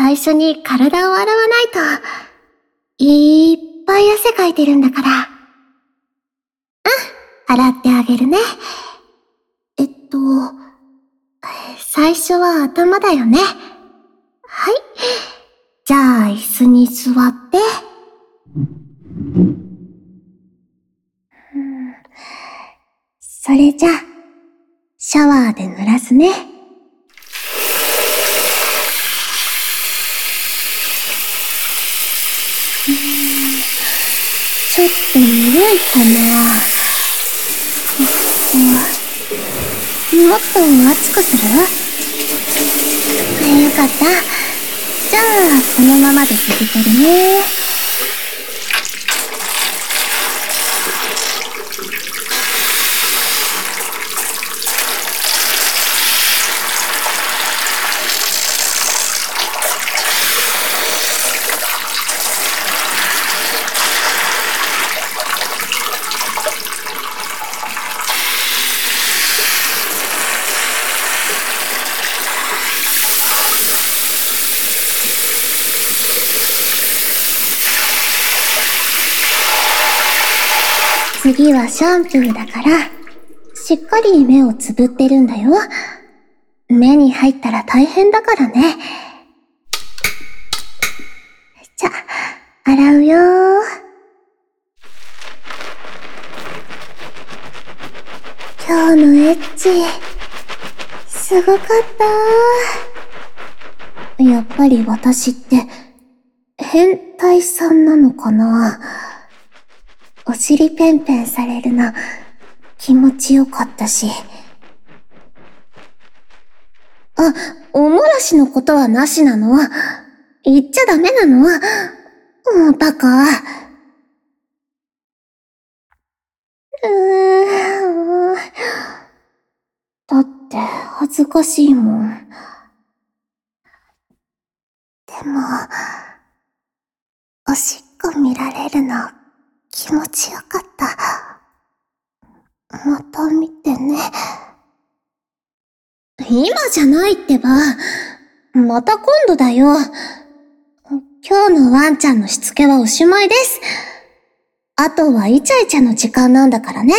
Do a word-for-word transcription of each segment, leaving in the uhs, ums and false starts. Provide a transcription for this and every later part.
最初に体を洗わないと、いっぱい汗かいてるんだから。うん、洗ってあげるね。えっと、最初は頭だよね。はい。じゃあ、椅子に座って。うん、それじゃあ、シャワーで濡らすね。うーん、ちょっとぬるいかな。もっと熱くする？よかった。じゃあ、このままで続けるね。次はシャンプーだから、しっかり目をつぶってるんだよ。目に入ったら大変だからね。じゃ、洗うよー。今日のエッチ、すごかったー。やっぱり私って、変態さんなのかな。お尻ペンペンされるの、気持ちよかったし。あ、おもらしのことはなしなの？言っちゃダメなの？うん、バカ。うーん。だって恥ずかしいもん。でも、おしっこ見られるの気持ちよかった。また見てね。今じゃないってば。また今度だよ。今日のワンちゃんのしつけはおしまいです。あとはイチャイチャの時間なんだからね。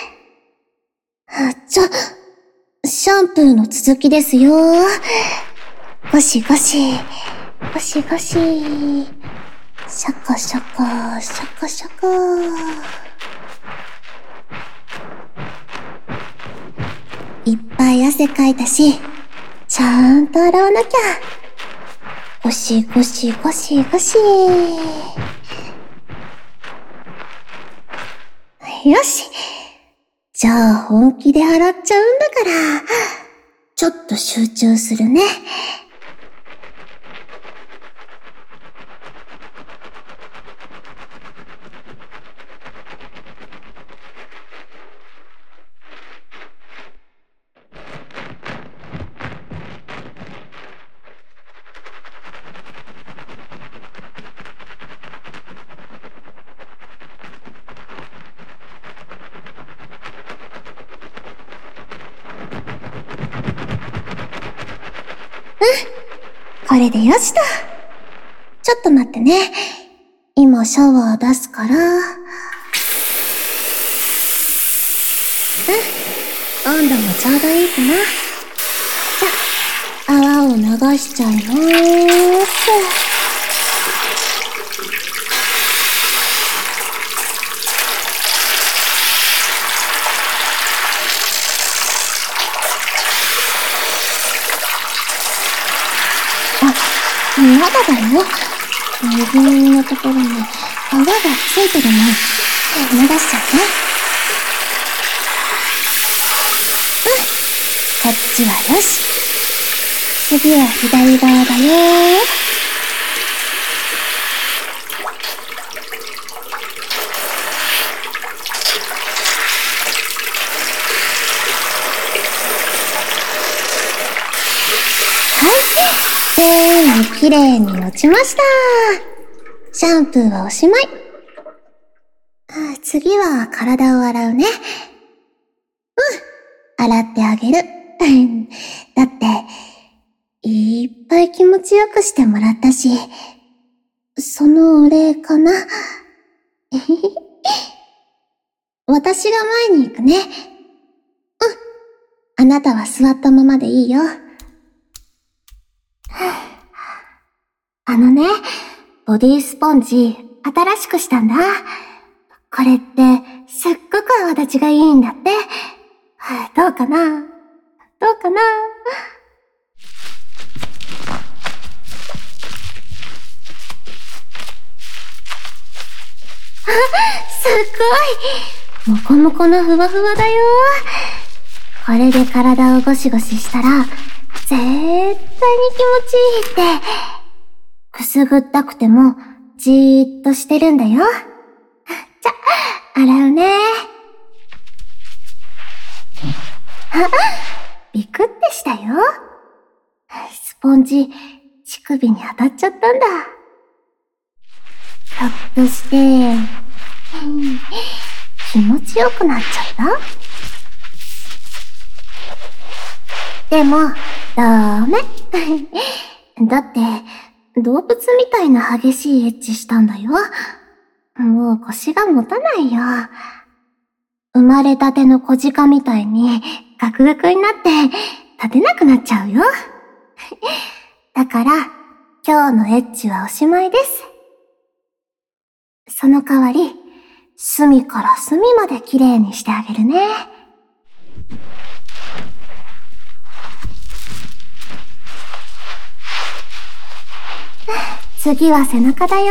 じゃ、シャンプーの続きですよ。ゴシゴシ、ゴシゴシ。シャカシャカ、シャカシャカ。いっぱい汗かいたし、ちゃんと洗わなきゃ。ゴシゴシゴシゴシ。よし。じゃあ本気で洗っちゃうんだから、ちょっと集中するね。これでよしと。ちょっと待ってね。今シャワー出すから。うん。温度もちょうどいいかな。じゃ、泡を流しちゃいまーす。まだだよ。右耳のところに泡がついてるの。流しちゃうね。うん。こっちはよし。次は左側だよ。全部きれいに落ちました。シャンプーはおしまい。次は体を洗うね。うん、洗ってあげる。だって、いっぱい気持ちよくしてもらったし、そのお礼かな。私が前に行くね。うん。あなたは座ったままでいいよ。あのね、ボディスポンジ、新しくしたんだ。これって、すっごく泡立ちがいいんだって。どうかな？どうかな？すっごい！もこもこのふわふわだよ。これで体をゴシゴシしたら、絶対に気持ちいいって。くすぐったくても、じーっとしてるんだよ。じゃ、洗うね。あ、ビクってしたよ。スポンジ、乳首に当たっちゃったんだ。ひょっとして、気持ちよくなっちゃった？でも、ダメ。だって、動物みたいな激しいエッチしたんだよ。もう腰が持たないよ。生まれたての小鹿みたいにガクガクになって立てなくなっちゃうよ。だから、今日のエッチはおしまいです。その代わり、隅から隅まできれいにしてあげるね。次は背中だよ。うん。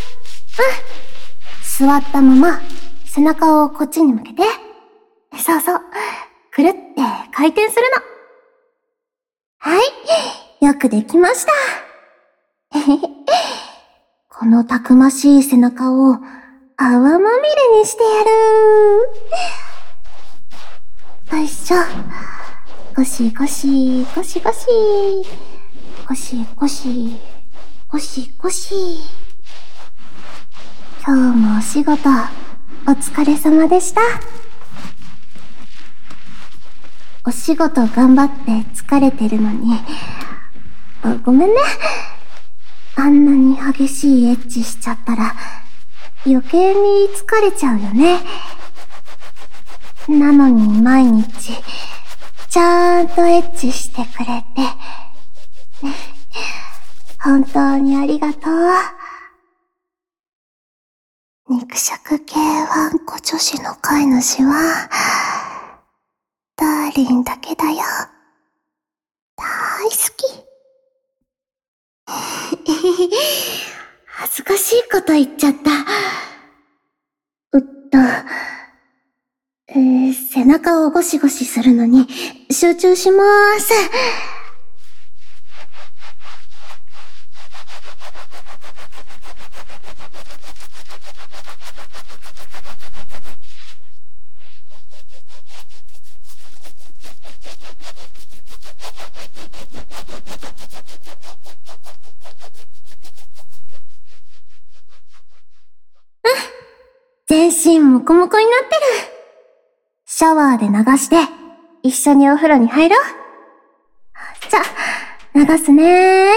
座ったまま、背中をこっちに向けて。そうそう。くるって回転するの。はい。よくできました。このたくましい背中を泡まみれにしてやる。よいしょ。ゴシゴシ、ゴシゴシ。ゴシゴシ。ゴシゴシ。今日もお仕事、お疲れ様でした。お仕事頑張って疲れてるのに、ごめんね。あんなに激しいエッチしちゃったら、余計に疲れちゃうよね。なのに毎日、ちゃんとエッチしてくれて、本当にありがとう。肉食系ワンコ女子の飼い主は、ダーリンだけだよ。大好き。恥ずかしいこと言っちゃった。うっと、えー、背中をゴシゴシするのに集中しまーす。全身モコモコになってる。シャワーで流して、一緒にお風呂に入ろう。じゃ、流すねー。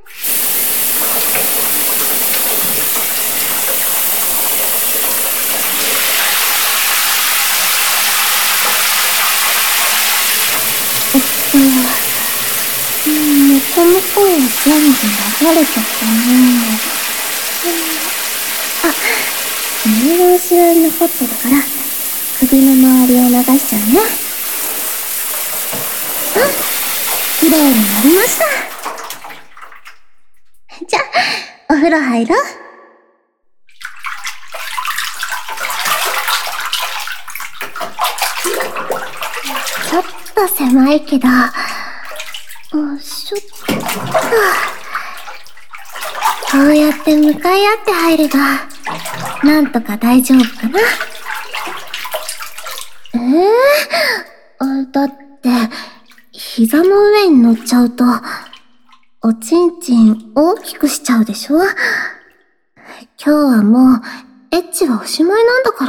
えっと、モコモコを全部流れちゃったね。あ、耳の後ろに残ってるから、首の周りを流しちゃうね。うん、綺麗になりました。じゃあ、お風呂入ろう。ちょっと狭いけど、よいしょっと。こうやって向かい合って入れば、なんとか大丈夫かな。ええー、あ、だって、膝の上に乗っちゃうと、おちんちん大きくしちゃうでしょ？今日はもう、エッチはおしまいなんだから。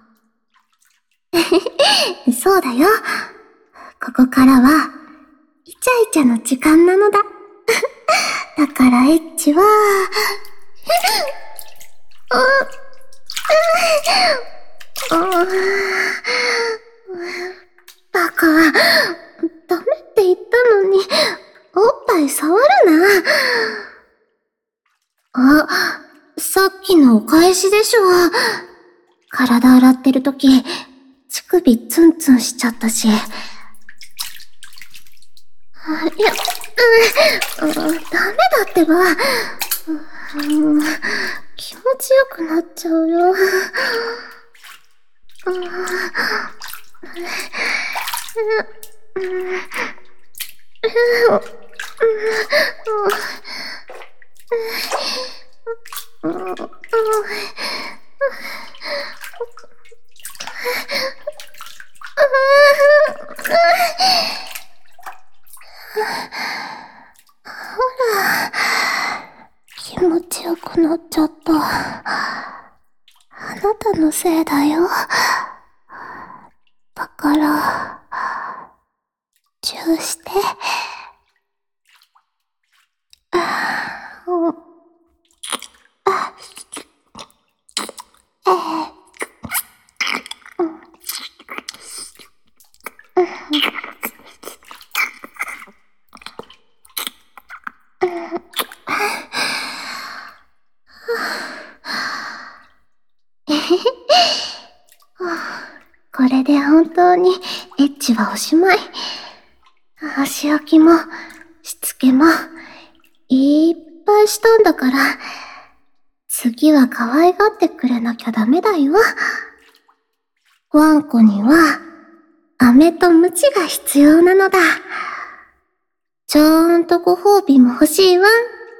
そうだよ。ここからは、イチャイチャの時間なのだ。 だからエッチは、バカ、ダメって言ったのに、おっぱい触るな。あ、さっきのお返しでしょ。体洗ってるとき、乳首ツンツンしちゃったし。いや、うん、うん、ダメだってば。うん、気持ちよくなっちゃうよ。うん、気持ちよくなっちゃった。あなたのせいだよ。だから、チューして。これで本当にエッチはおしまい。足置きもしつけもいっぱいしたんだから、次は可愛がってくれなきゃダメだよ。ワンコには飴とムチが必要なのだ。ちゃんとご褒美も欲しいわ。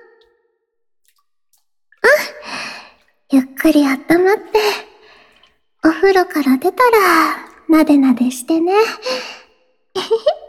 うん、ゆっくり温まって、お風呂から出たらなでなでしてね。